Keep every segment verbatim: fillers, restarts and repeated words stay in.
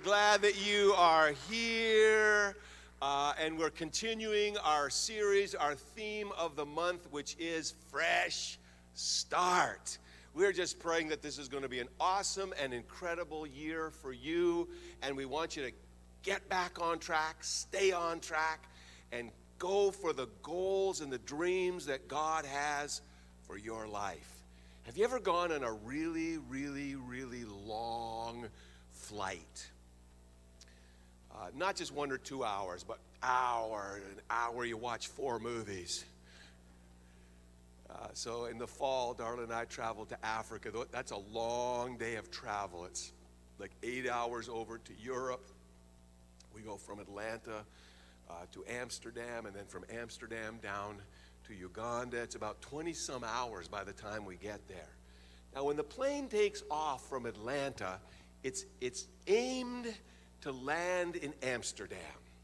glad that you are here. Uh, and we're continuing our series, our theme of the month, which is Fresh Start. We're just praying that this is going to be an awesome and incredible year for you. And we want you to get back on track, stay on track, and go for the goals and the dreams that God has for your life. Have you ever gone on a really, really, really long flight? Uh, not just one or two hours, but hour, an hour you watch four movies. Uh, so in the fall, Darla and I traveled to Africa. That's a long day of travel. It's like eight hours over to Europe. We go from Atlanta uh, to Amsterdam, and then from Amsterdam down to Uganda. It's about twenty some hours by the time we get there. Now, when the plane takes off from Atlanta, it's, it's aimed to land in Amsterdam.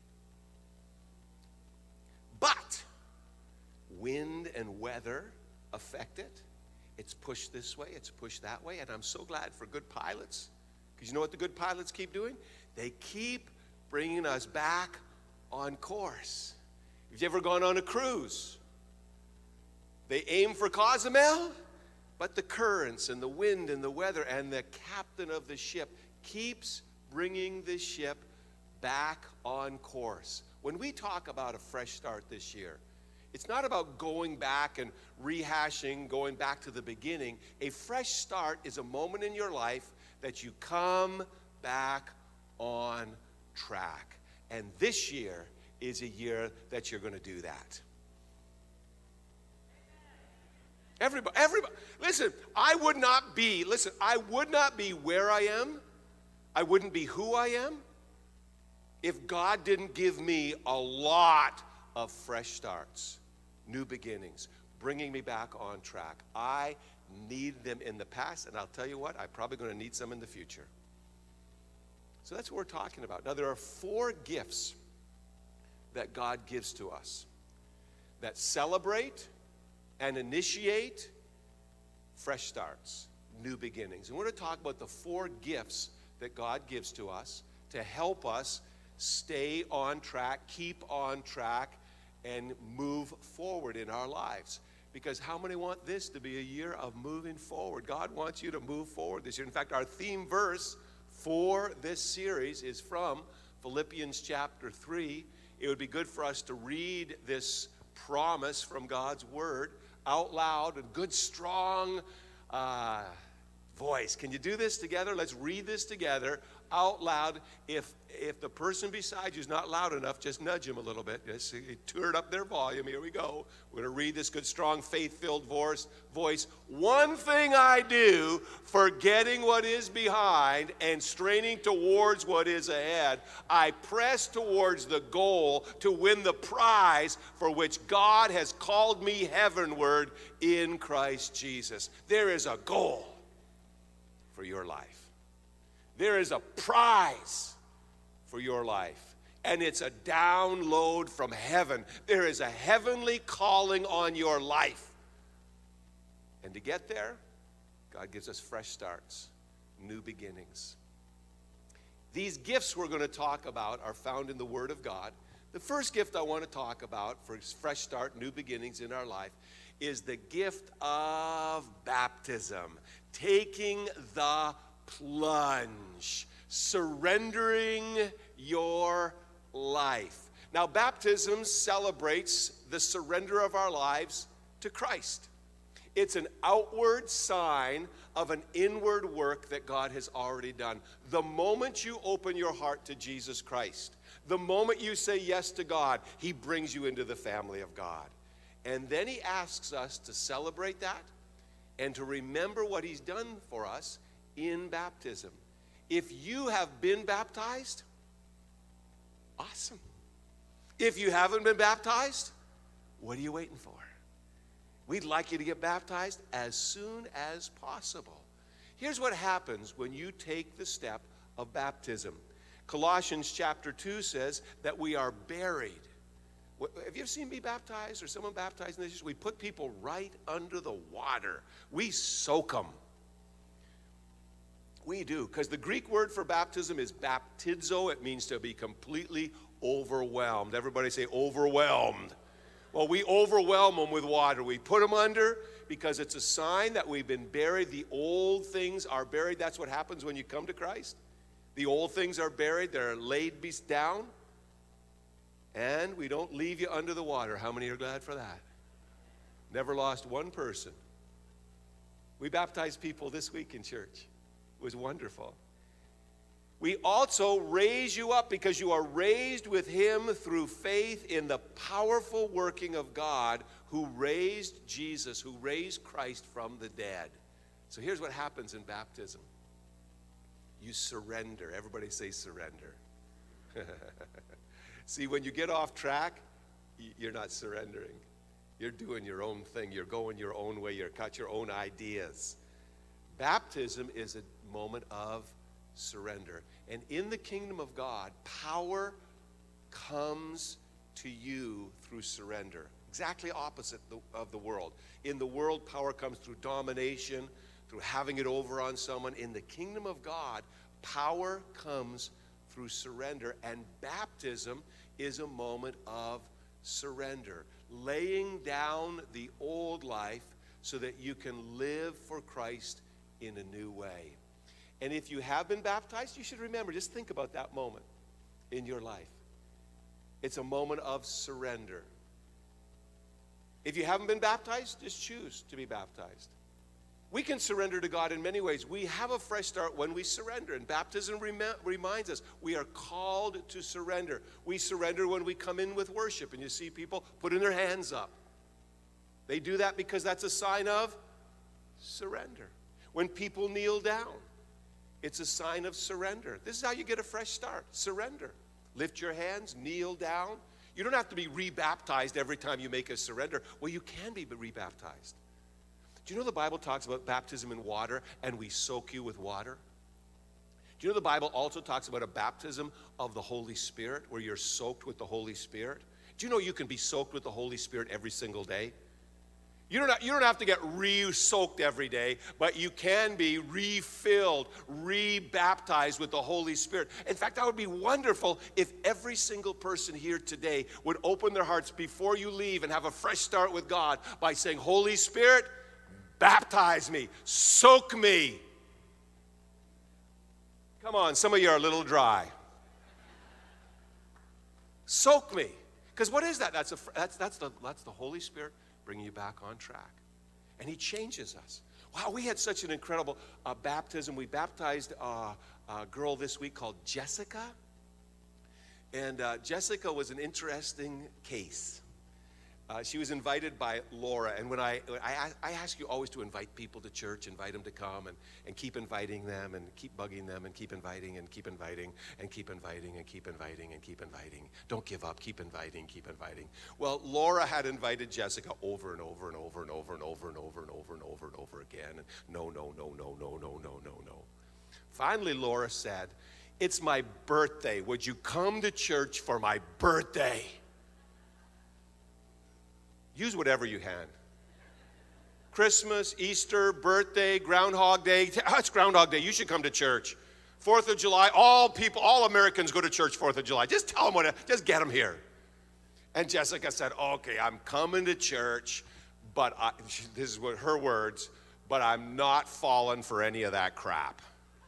But wind and weather affect it. It's pushed this way, it's pushed that way, and I'm so glad for good pilots, because you know what the good pilots keep doing? They keep bringing us back on course. Have you ever gone on a cruise? They aim for Cozumel, but the currents and the wind and the weather and the captain of the ship keeps bringing the ship back on course. When we talk about a fresh start this year, it's not about going back and rehashing, going back to the beginning. A fresh start is a moment in your life that you come back on track. And this year is a year that you're going to do that. Everybody, everybody, listen, I would not be, listen, I would not be where I am. I wouldn't be who I am if God didn't give me a lot of fresh starts, new beginnings, bringing me back on track. I need them in the past, and I'll tell you what, I'm probably going to need some in the future. So that's what we're talking about. Now, there are four gifts that God gives to us that celebrate and initiate fresh starts, new beginnings. And we're going to talk about the four gifts that God gives to us to help us stay on track, keep on track, and move forward in our lives. Because how many want this to be a year of moving forward? God wants you to move forward this year. In fact, our theme verse for this series is from Philippians chapter three. It would be good for us to read this promise from God's word out loud in good, strong uh, voice. Can you do this together? Let's read this together out loud. If if the person beside you is not loud enough, just nudge him a little bit. Just turn up their volume. Here we go. We're going to read this good, strong, faith-filled voice. Voice. One thing I do, forgetting what is behind and straining towards what is ahead, I press towards the goal to win the prize for which God has called me heavenward in Christ Jesus. There is a goal for your life. There is a prize for your life, and it's a download from heaven. There is a heavenly calling on your life. And to get there, God gives us fresh starts, new beginnings. These gifts we're going to talk about are found in the Word of God. The first gift I want to talk about for fresh start, new beginnings in our life is the gift of baptism, taking the plunge, surrendering your life. Now, baptism celebrates the surrender of our lives to Christ. It's an outward sign of an inward work that God has already done. The moment you open your heart to Jesus Christ, the moment you say yes to God, He brings you into the family of God. And then He asks us to celebrate that and to remember what He's done for us in baptism. If you have been baptized, awesome. If you haven't been baptized, what are you waiting for? We'd like you to get baptized as soon as possible. Here's what happens when you take the step of baptism. Colossians chapter two says that we are buried. Have you ever seen me baptized or someone baptized in this? We put people right under the water. We soak them. We do, because the Greek word for baptism is baptizo. It means to be completely overwhelmed. Everybody say overwhelmed. Well, we overwhelm them with water. We put them under because it's a sign that we've been buried. The old things are buried. That's what happens when you come to Christ. The old things are buried. They're laid down. And we don't leave you under the water. How many are glad for that? Never lost one person. We baptized people this week in church. It was wonderful. We also raise you up because you are raised with him through faith in the powerful working of God who raised Jesus, who raised Christ from the dead. So here's what happens in baptism. You surrender. Everybody say surrender. See, when you get off track, you're not surrendering. You're doing your own thing. You're going your own way. You're got your own ideas. Baptism is a moment of surrender. And in the kingdom of God, power comes to you through surrender. Exactly opposite of the world. In the world, power comes through domination, through having it over on someone. In the kingdom of God, power comes through surrender. And baptism is a moment of surrender. Laying down the old life so that you can live for Christ in a new way. And if you have been baptized, you should remember, just think about that moment in your life. It's a moment of surrender. If you haven't been baptized, just choose to be baptized. We can surrender to God in many ways. We have a fresh start when we surrender. And baptism rem- reminds us we are called to surrender. We surrender when we come in with worship. And you see people putting their hands up. They do that because that's a sign of surrender. When people kneel down, it's a sign of surrender. This is how you get a fresh start. Surrender. Lift your hands, kneel down. You don't have to be rebaptized every time you make a surrender. Well, you can be rebaptized. Do you know the Bible talks about baptism in water and we soak you with water? Do you know the Bible also talks about a baptism of the Holy Spirit where you're soaked with the Holy Spirit? Do you know you can be soaked with the Holy Spirit every single day? You don't, you don't have to get re-soaked every day, but you can be refilled, re-baptized with the Holy Spirit. In fact, that would be wonderful if every single person here today would open their hearts before you leave and have a fresh start with God by saying, Holy Spirit, baptize me, soak me. Come on, some of you are a little dry. Soak me. Because what is that? That's, a, that's, that's, the, that's the Holy Spirit bringing you back on track. And he changes us. Wow, we had such an incredible uh, baptism. We baptized uh, a girl this week called Jessica. And uh, Jessica was an interesting case. Uh, she was invited by Laura, and when I, I I ask you always to invite people to church, invite them to come, and, and keep inviting them, and keep bugging them, and keep inviting, and keep inviting, and keep inviting, and keep inviting, and keep inviting. Don't give up, keep inviting, keep inviting. Well, Laura had invited Jessica over and over and over and over and over and over and over and over and over again, and no, no, no, no, no, no, no, no, no. Finally, Laura said, it's my birthday. Would you come to church for my birthday? Use whatever you can. Christmas, Easter, birthday, Groundhog Day. Oh, it's Groundhog Day. You should come to church. Fourth of July, all people, all Americans go to church Fourth of July. Just tell them what, just get them here. And Jessica said, okay, I'm coming to church, but I, this is what her words, but I'm not falling for any of that crap.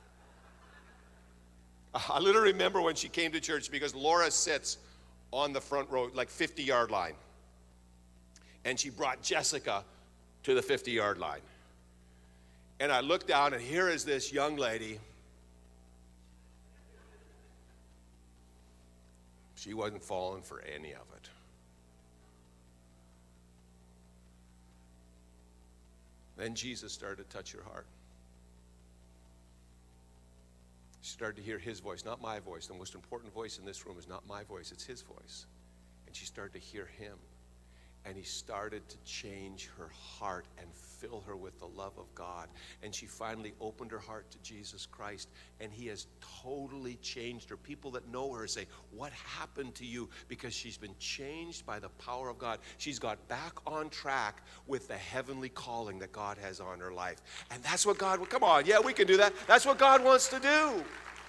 I literally remember when she came to church because Laura sits on the front row, like fifty-yard line. And she brought Jessica to the fifty-yard line. And I looked down, and here is this young lady. She wasn't falling for any of it. Then Jesus started to touch her heart. She started to hear his voice, not my voice. The most important voice in this room is not my voice, it's his voice. And she started to hear him. And he started to change her heart and fill her with the love of God. And she finally opened her heart to Jesus Christ, and he has totally changed her. People that know her say, what happened to you? Because she's been changed by the power of God. She's got back on track with the heavenly calling that God has on her life. And that's what God, come on, yeah, we can do that. That's what God wants to do.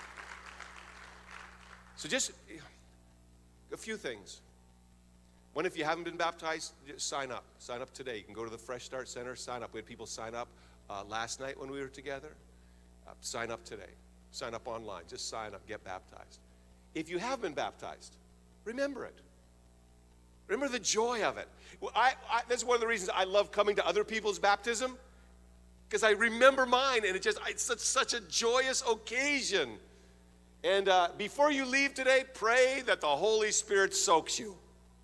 So just a few things. One, if you haven't been baptized, just sign up. Sign up today. You can go to the Fresh Start Center, sign up. We had people sign up uh, last night when we were together. Uh, sign up today. Sign up online. Just sign up, get baptized. If you have been baptized, remember it. Remember the joy of it. Well, I, I, that's one of the reasons I love coming to other people's baptism, because I remember mine, and it just, it's such, such a joyous occasion. And uh, before you leave today, pray that the Holy Spirit soaks you.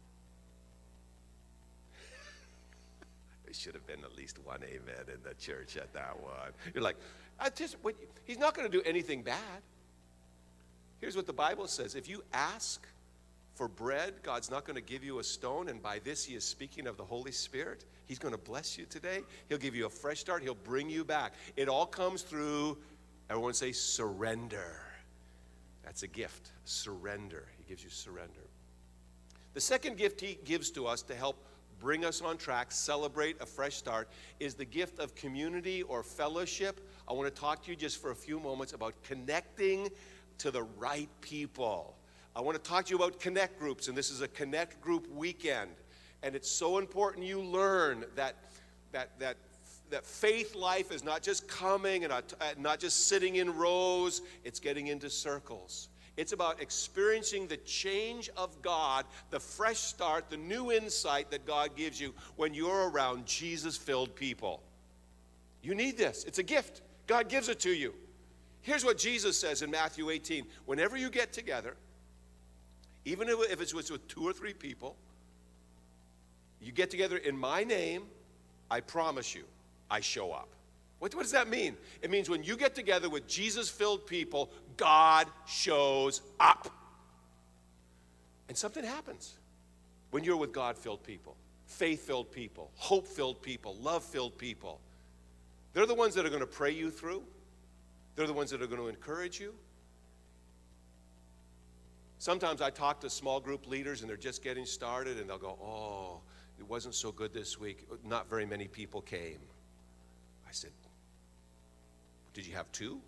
There should have been at least one amen in the church at that one. You're like, I just, what, he's not going to do anything bad. Here's what the Bible says. If you ask for bread, God's not going to give you a stone. And by this, he is speaking of the Holy Spirit. He's going to bless you today. He'll give you a fresh start. He'll bring you back. It all comes through, everyone say, surrender. That's a gift, surrender. He gives you surrender. The second gift he gives to us to help bring us on track, celebrate a fresh start, is the gift of community or fellowship. I want to talk to you just for a few moments about connecting to the right people. I want to talk to you about connect groups, and this is a connect group weekend. And it's so important you learn that that that that faith life is not just coming and not, not just sitting in rows, it's getting into circles. It's about experiencing the change of God, the fresh start, the new insight that God gives you when you're around Jesus-filled people. You need this. It's a gift. God gives it to you. Here's what Jesus says in Matthew eighteen. Whenever you get together, even if it's with two or three people, you get together in my name, I promise you, I show up. What, what does that mean? It means when you get together with Jesus-filled people, God shows up. And something happens when you're with God-filled people, faith-filled people, hope-filled people, love-filled people. They're the ones that are going to pray you through. They're the ones that are going to encourage you. Sometimes I talk to small group leaders and they're just getting started and they'll go, oh, it wasn't so good this week. Not very many people came. I said, did you have two?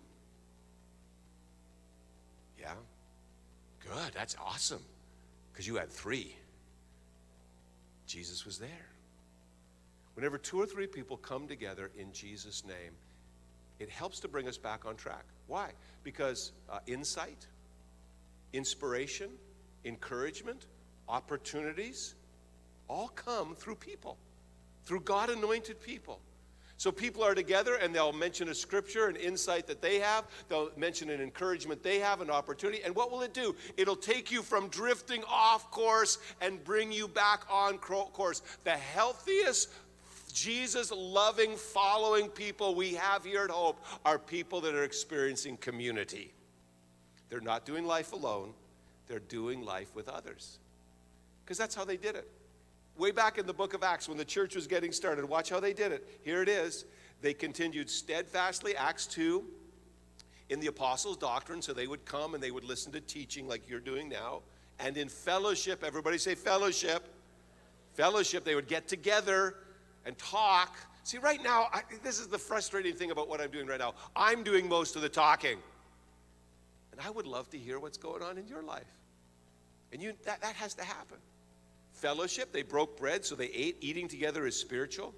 Yeah. Good, that's awesome. Because you had three. Jesus was there. Whenever two or three people come together in Jesus' name, it helps to bring us back on track. Why? Because uh, insight, inspiration, encouragement, opportunities, all come through people, through God-anointed people. So people are together and they'll mention a scripture, an insight that they have. They'll mention an encouragement they have, an opportunity. And what will it do? It'll take you from drifting off course and bring you back on course. The healthiest, Jesus-loving, following people we have here at Hope are people that are experiencing community. They're not doing life alone. They're doing life with others. Because that's how they did it. Way back in the book of Acts when the church was getting started, watch how they did it. Here it is. They continued steadfastly, Acts two, in the apostles' doctrine, so they would come and they would listen to teaching like you're doing now. And in fellowship, everybody say fellowship. Fellowship, they would get together and talk. See, right now, I, this is the frustrating thing about what I'm doing right now. I'm doing most of the talking. And I would love to hear what's going on in your life. And you, that, that has to happen. Fellowship, they broke bread, so they ate. Eating together is spiritual.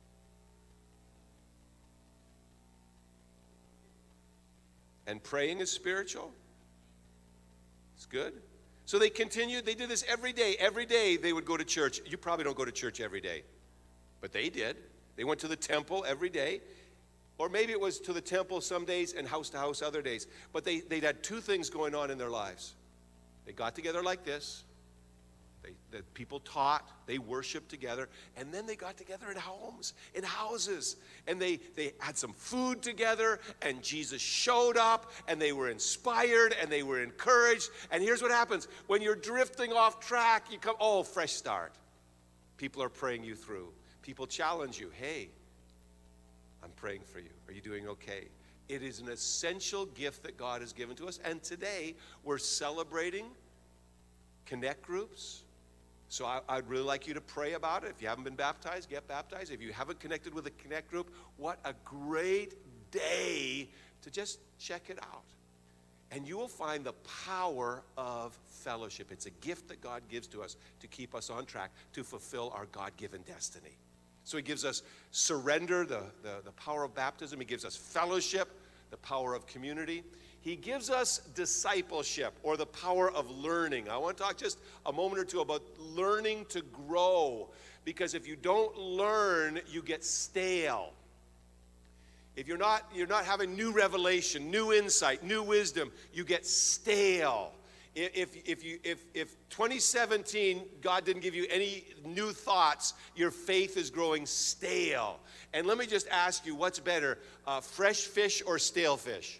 And praying is spiritual. It's good. So they continued, they did this every day. Every day they would go to church. You probably don't go to church every day, but they did. They went to the temple every day. Or maybe it was to the temple some days and house to house other days. But they, they had two things going on in their lives. They got together like this. They, the people taught, they worshiped together, and then they got together in homes, in houses, and they, they had some food together, and Jesus showed up, and they were inspired, and they were encouraged. And here's what happens. When you're drifting off track, you come, oh, fresh start. People are praying you through. People challenge you. Hey, I'm praying for you. Are you doing okay? It is an essential gift that God has given to us. And today, we're celebrating Connect groups. So I, I'd really like you to pray about it. If you haven't been baptized, get baptized. If you haven't connected with a Connect group, what a great day to just check it out. And you will find the power of fellowship. It's a gift that God gives to us to keep us on track to fulfill our God-given destiny. So he gives us surrender, the, the, the power of baptism. He gives us fellowship, the power of community. He gives us discipleship, or the power of learning. I want to talk just a moment or two about learning to grow, because if you don't learn, you get stale. If you're not, you're not having new revelation, new insight, new wisdom, you get stale. If, if, you, if, if twenty seventeen, God didn't give you any new thoughts, your faith is growing stale. And let me just ask you, what's better, uh, fresh fish or stale fish?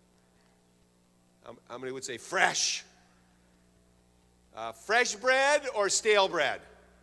How many would say fresh? Uh, fresh bread or stale bread?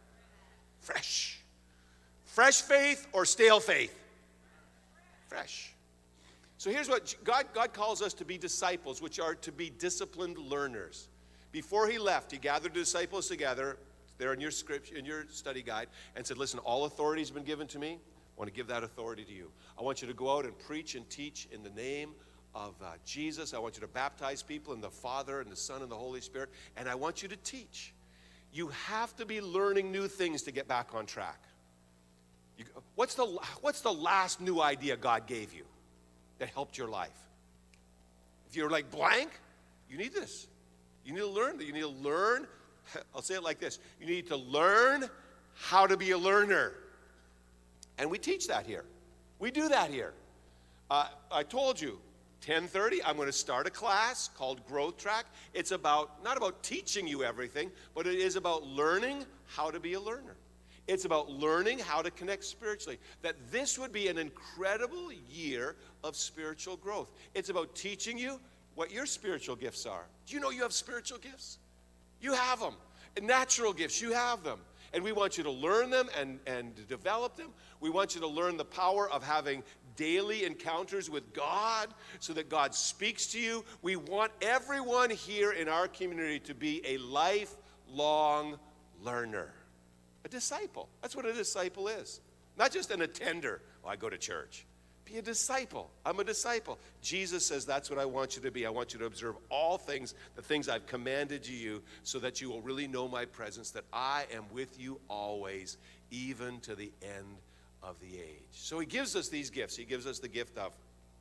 Fresh. Fresh faith or stale faith? Fresh. So here's what God, God calls us to be disciples, which are to be disciplined learners. Before he left, he gathered the disciples together, there in your script, in your study guide, and said, listen, all authority has been given to me. I want to give that authority to you. I want you to go out and preach and teach in the name of uh, Jesus. I want you to baptize people in the Father and the Son and the Holy Spirit, and I want you to teach. You have to be learning new things to get back on track. You, what's the what's the last new idea God gave you that helped your life? If you're like blank, you need this. You need to learn. You need to learn. I'll say it like this. You need to learn how to be a learner. And we teach that here. We do that here. Uh, I told you, ten thirty, I'm going to start a class called Growth Track. It's about, not about teaching you everything, but it is about learning how to be a learner. It's about learning how to connect spiritually. That this would be an incredible year of spiritual growth. It's about teaching you what your spiritual gifts are. Do you know you have spiritual gifts? You have them. And natural gifts, you have them. And we want you to learn them and, and to develop them. We want you to learn the power of having daily encounters with God so that God speaks to you. We want everyone here in our community to be a lifelong learner. A disciple. That's what a disciple is. Not just an attender. Well, I go to church. Be a disciple. I'm a disciple. Jesus says that's what I want you to be. I want you to observe all things, the things I've commanded you, so that you will really know my presence, that I am with you always, even to the end of the age. So he gives us these gifts. He gives us the gift of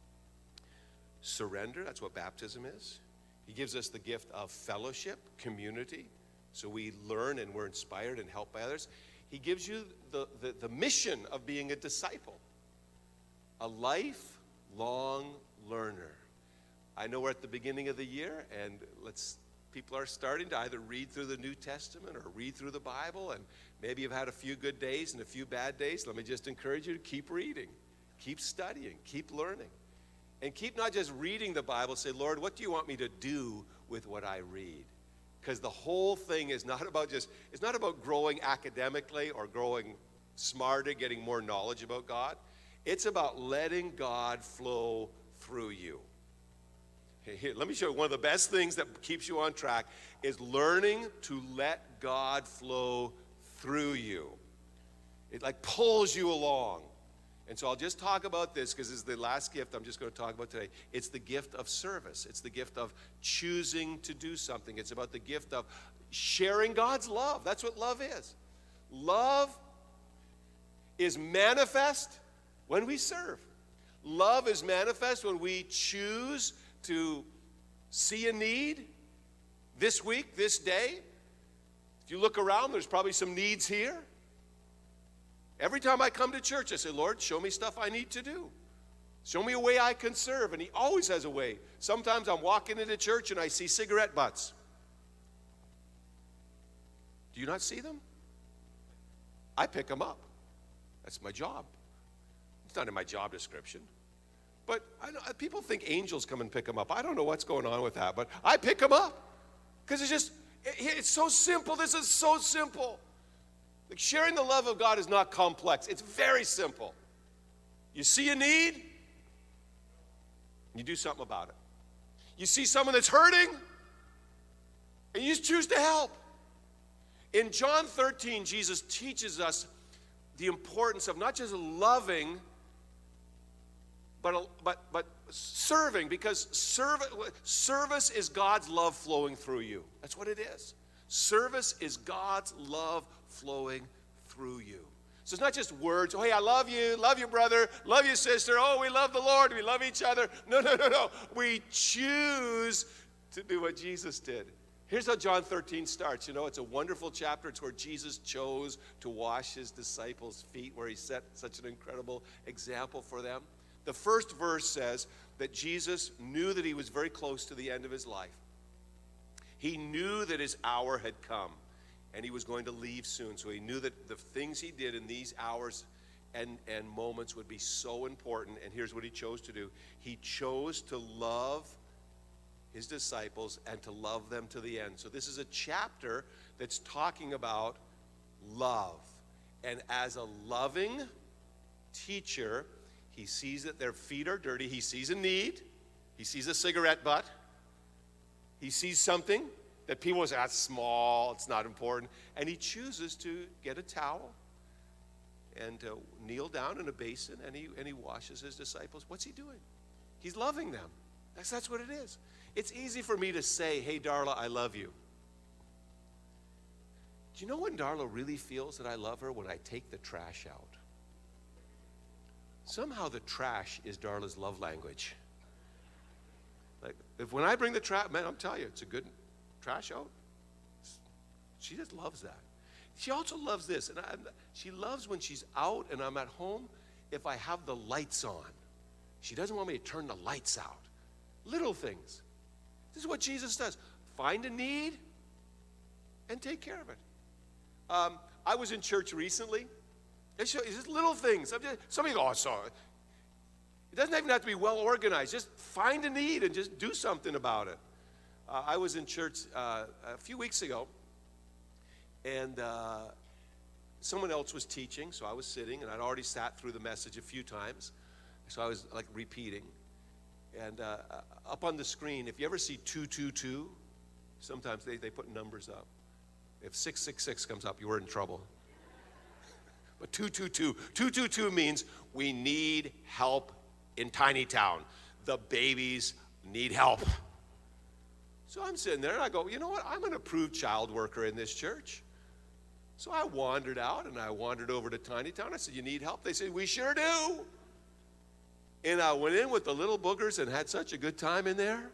surrender. That's what baptism is. He gives us the gift of fellowship, community. So we learn and we're inspired and helped by others. He gives you the, the, the mission of being a disciple. A lifelong learner. I know we're at the beginning of the year, and let's people are starting to either read through the New Testament or read through the Bible, and maybe you've had a few good days and a few bad days. Let me just encourage you to keep reading, keep studying, keep learning, and keep not just reading the Bible. Say, Lord, what do you want me to do with what I read? Because the whole thing is not about just, it's not about growing academically or growing smarter, getting more knowledge about God. It's about letting God flow through you. Here, let me show you one of the best things that keeps you on track is learning to let God flow through you. It like pulls you along. And so I'll just talk about this because this is the last gift I'm just going to talk about today. It's the gift of service. It's the gift of choosing to do something. It's about the gift of sharing God's love. That's what love is. Love is manifest when we serve. Love is manifest when we choose to see a need this week, this day. If you look around, there's probably some needs here. Every time I come to church, I say, Lord, show me stuff I need to do. Show me a way I can serve. And he always has a way. Sometimes I'm walking into church and I see cigarette butts. Do you not see them? I pick them up. That's my job. It's not in my job description. But I know, people think angels come and pick them up. I don't know what's going on with that, but I pick them up. Because it's just, it, it's so simple. This is so simple. Like sharing the love of God is not complex. It's very simple. You see a need, you do something about it. You see someone that's hurting, and you just choose to help. In John thirteen, Jesus teaches us the importance of not just loving, but, but, but serving, because serv- service is God's love flowing through you. That's what it is. Service is God's love flowing through you. So it's not just words. Oh, hey, I love you, love you, brother, love you, sister. Oh, we love the Lord, we love each other. No, no, no, no. We choose to do what Jesus did. Here's how John thirteen starts. You know, it's a wonderful chapter. It's where Jesus chose to wash his disciples' feet, where he set such an incredible example for them. The first verse says that Jesus knew that he was very close to the end of his life. He knew that his hour had come, and he was going to leave soon. So he knew that the things he did in these hours and, and moments would be so important. And here's what he chose to do. He chose to love his disciples and to love them to the end. So this is a chapter that's talking about love. And as a loving teacher, he sees that their feet are dirty. He sees a need. He sees a cigarette butt. He sees something that people say, that's small, it's not important. And he chooses to get a towel and uh, kneel down in a basin, and he, and he washes his disciples. What's he doing? He's loving them. That's, that's what it is. It's easy for me to say, hey, Darla, I love you. Do you know when Darla really feels that I love her? When I take the trash out. Somehow the trash is Darla's love language. Like, if when I bring the trash, man, I'm telling you, it's a good trash out. She just loves that. She also loves this, and I, she loves when she's out and I'm at home, if I have the lights on. She doesn't want me to turn the lights out. Little things. This is what Jesus does. Find a need and take care of it. Um, I was in church recently. It's just little things. Just, somebody goes, oh, sorry. It doesn't even have to be well organized. Just find a need and just do something about it. Uh, I was in church uh, a few weeks ago, and uh, someone else was teaching, so I was sitting, and I'd already sat through the message a few times, so I was like repeating. And uh, up on the screen, if you ever see two two two, sometimes they, they put numbers up. If six six six comes up, you were in trouble. But two two two, two two two means we need help in Tiny Town. The babies need help. So I'm sitting there and I go, you know what? I'm an approved child worker in this church. So I wandered out and I wandered over to Tiny Town. I said, you need help? They said, we sure do. And I went in with the little boogers and had such a good time in there.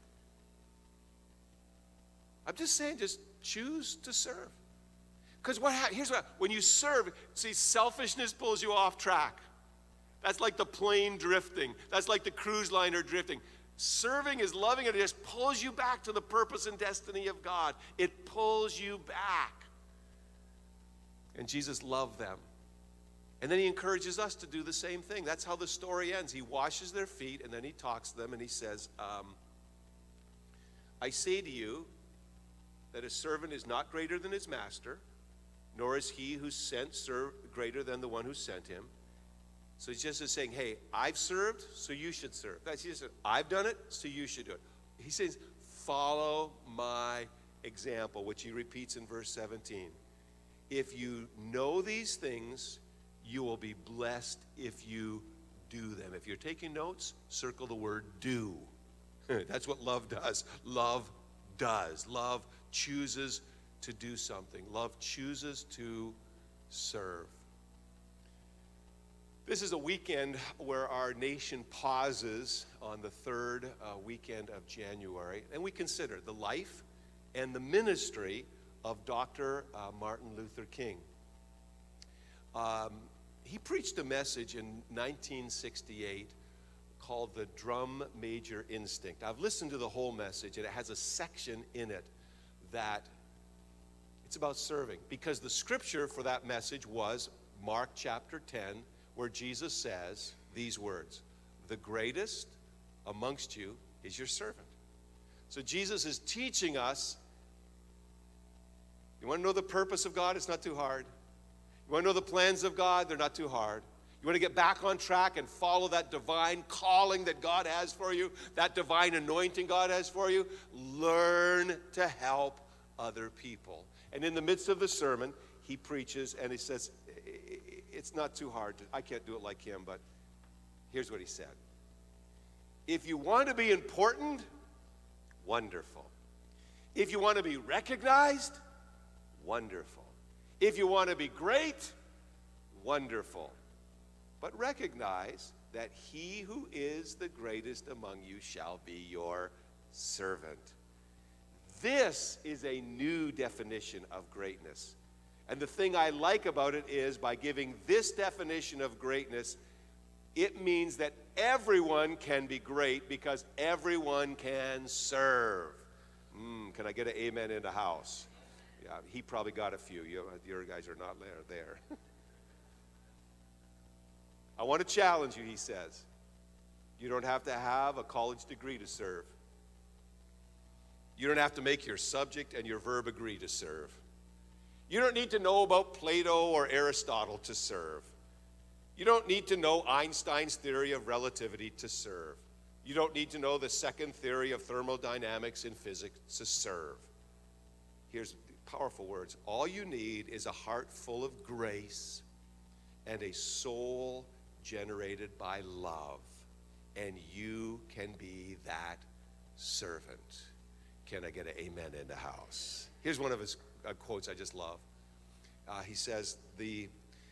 I'm just saying, just choose to serve. Because what ha- here's what, when you serve, see, selfishness pulls you off track. That's like the plane drifting. That's like the cruise liner drifting. Serving is loving, and it just pulls you back to the purpose and destiny of God. It pulls you back. And Jesus loved them. And then he encourages us to do the same thing. That's how the story ends. He washes their feet, and then he talks to them, and he says, um, I say to you that a servant is not greater than his master, nor is he who sent serve greater than the one who sent him. So he's just saying, hey, I've served, so you should serve. That's just, I've done it, so you should do it. He says, follow my example, which he repeats in verse seventeen. If you know these things, you will be blessed if you do them. If you're taking notes, circle the word do. That's what love does. Love does. Love chooses to do something. Love chooses to serve. This is a weekend where our nation pauses on the third uh, weekend of January, and we consider the life and the ministry of Doctor Uh, Martin Luther King. Um, he preached a message in nineteen sixty-eight called the Drum Major Instinct. I've listened to the whole message, and it has a section in it that it's about serving, because the scripture for that message was Mark chapter ten, where Jesus says these words, the greatest amongst you is your servant. So Jesus is teaching us, you want to know the purpose of God? It's not too hard. You want to know the plans of God? They're not too hard. You want to get back on track and follow that divine calling that God has for you, that divine anointing God has for you? Learn to help other people. And in the midst of the sermon, he preaches and he says, it's not too hard. To, I can't do it like him, but here's what he said. If you want to be important, wonderful. If you want to be recognized, wonderful. If you want to be great, wonderful. But recognize that he who is the greatest among you shall be your servant. This is a new definition of greatness. And the thing I like about it is, by giving this definition of greatness, it means that everyone can be great because everyone can serve. Mm, can I get an amen in the house? Yeah, he probably got a few. You, your guys are not there. there. I want to challenge you, he says. You don't have to have a college degree to serve. You don't have to make your subject and your verb agree to serve. You don't need to know about Plato or Aristotle to serve. You don't need to know Einstein's theory of relativity to serve. You don't need to know the second theory of thermodynamics in physics to serve. Here's powerful words. All you need is a heart full of grace and a soul generated by love, and you can be that servant. Can I get an amen in the house? Here's one of his uh, quotes I just love. Uh, he says, the,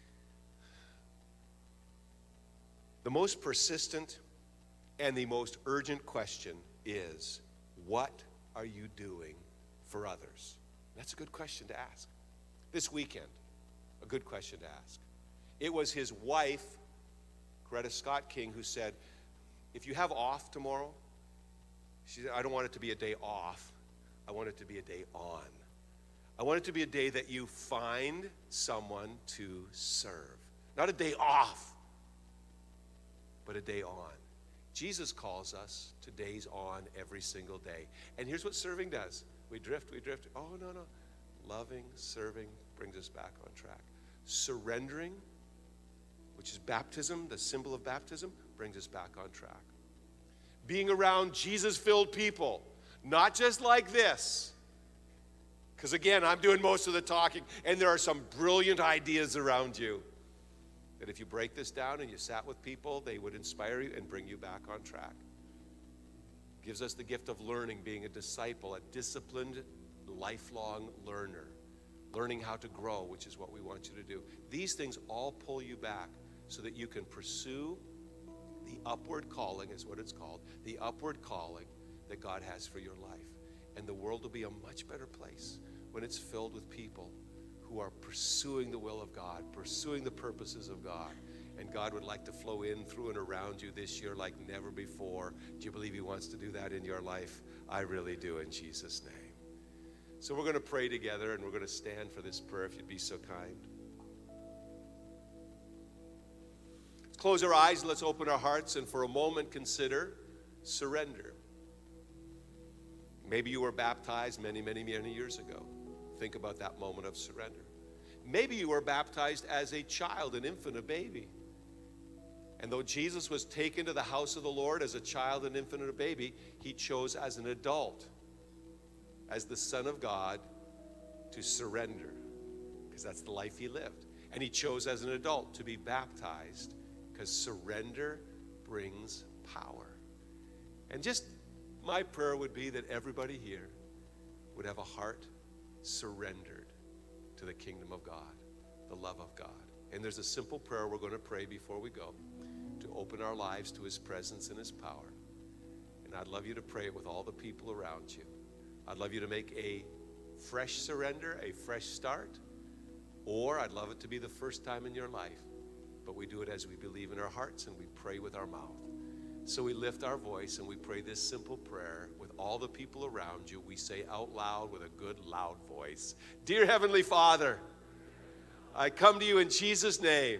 the most persistent and the most urgent question is, what are you doing for others? That's a good question to ask. This weekend, a good question to ask. It was his wife, Coretta Scott King, who said, if you have off tomorrow, she said, I don't want it to be a day off. I want it to be a day on. I want it to be a day that you find someone to serve. Not a day off, but a day on. Jesus calls us to days on every single day. And here's what serving does. We drift, we drift. Oh, no, no. Loving, serving brings us back on track. Surrendering, which is baptism, the symbol of baptism, brings us back on track. Being around Jesus-filled people, not just like this. Because again, I'm doing most of the talking, and there are some brilliant ideas around you that if you break this down and you sat with people, they would inspire you and bring you back on track. Gives us the gift of learning, being a disciple, a disciplined, lifelong learner. Learning how to grow, which is what we want you to do. These things all pull you back so that you can pursue the upward calling, is what it's called, the upward calling that God has for your life. And the world will be a much better place when it's filled with people who are pursuing the will of God, pursuing the purposes of God. And God would like to flow in, through, and around you this year like never before. Do you believe he wants to do that in your life? I really do, in Jesus' name. So we're going to pray together, and we're going to stand for this prayer, if you'd be so kind. Let's close our eyes, and let's open our hearts, and for a moment consider surrender. Maybe you were baptized many, many, many years ago. Think about that moment of surrender. Maybe you were baptized as a child, an infant, a baby. And though Jesus was taken to the house of the Lord as a child, an infant, and a baby, he chose as an adult, as the Son of God, to surrender, because that's the life he lived. And he chose as an adult to be baptized, because surrender brings power. And just my prayer would be that everybody here would have a heart surrendered to the kingdom of God, the love of God. And there's a simple prayer we're going to pray before we go, to open our lives to his presence and his power. And I'd love you to pray it with all the people around you. I'd love you to make a fresh surrender, a fresh start, or I'd love it to be the first time in your life. But we do it as we believe in our hearts and we pray with our mouth. So we lift our voice and we pray this simple prayer with all the people around you. We say out loud with a good loud voice, Dear Heavenly Father, I come to you in Jesus' name.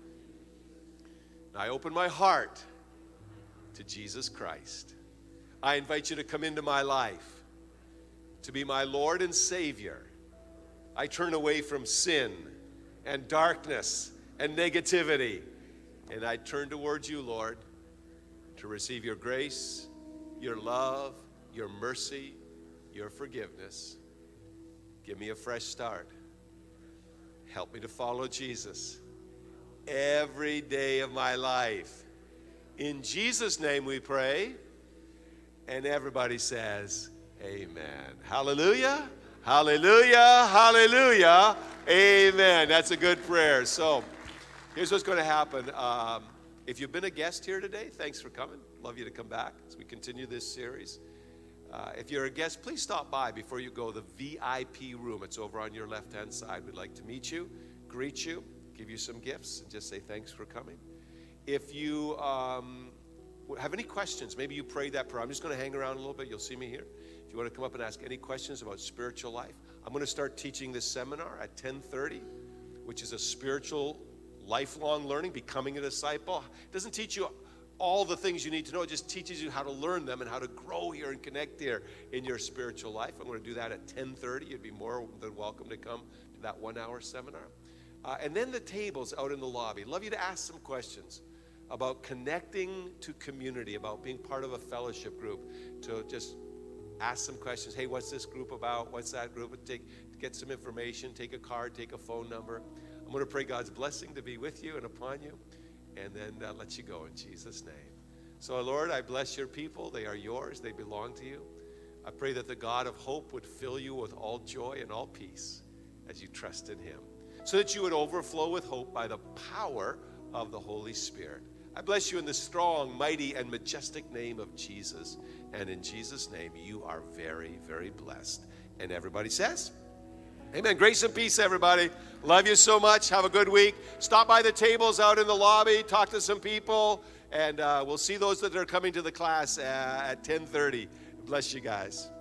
I open my heart to Jesus Christ. I invite you to come into my life, to be my Lord and Savior. I turn away from sin and darkness and negativity. And I turn towards you, Lord, to receive your grace, your love, your mercy, your forgiveness. Give me a fresh start. Help me to follow Jesus every day of my life. In Jesus' name we pray. And everybody says, amen. Hallelujah, hallelujah, hallelujah, amen. That's a good prayer. So here's what's going to happen. Um, if you've been a guest here today, thanks for coming. Love you to come back as we continue this series. Uh, if you're a guest, please stop by before you go. The V I P room, it's over on your left-hand side. We'd like to meet you, greet you, give you some gifts, and just say thanks for coming. If you um, have any questions, maybe you prayed that prayer. I'm just going to hang around a little bit. You'll see me here. If you want to come up and ask any questions about spiritual life, I'm going to start teaching this seminar at ten thirty, which is a spiritual lifelong learning, becoming a disciple. It doesn't teach you all the things you need to know. It just teaches you how to learn them and how to grow here and connect here in your spiritual life. I'm going to do that at ten thirty. You'd be more than welcome to come to that one-hour seminar. Uh, and then the tables out in the lobby. Love you to ask some questions about connecting to community, about being part of a fellowship group, to just ask some questions. Hey, what's this group about? What's that group? Take, get some information, take a card, take a phone number. I'm going to pray God's blessing to be with you and upon you, and then uh, let you go in Jesus' name. So, Lord, I bless your people. They are yours. They belong to you. I pray that the God of hope would fill you with all joy and all peace as you trust in him, so that you would overflow with hope by the power of the Holy Spirit. I bless you in the strong, mighty, and majestic name of Jesus. And in Jesus' name, you are very, very blessed. And everybody says, amen. Grace and peace, everybody. Love you so much. Have a good week. Stop by the tables out in the lobby. Talk to some people. And uh, we'll see those that are coming to the class uh, at ten thirty. Bless you guys.